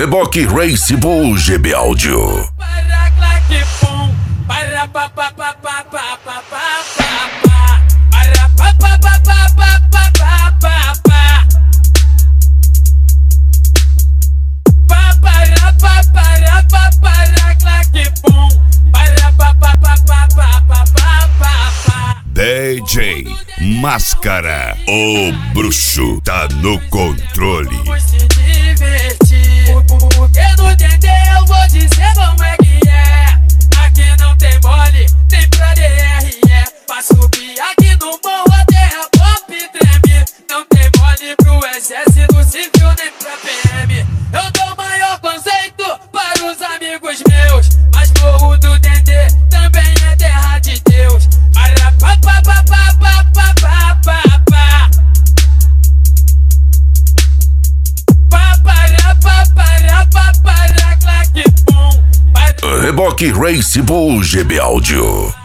Reboque Race Bull GB Áudio. DJ Máscara, o bruxo tá no controle. Vamos se divertir, porque no DD eu vou dizer como é que é. Aqui não tem mole, tem pra DRE. Pra subir aqui no morro a terra pop treme. Não tem mole pro exército civil nem pra PM. Eu dou maior conceito para os amigos meus, mas morro do DD também é terra de Deus. Reboque Race Bull GB Áudio.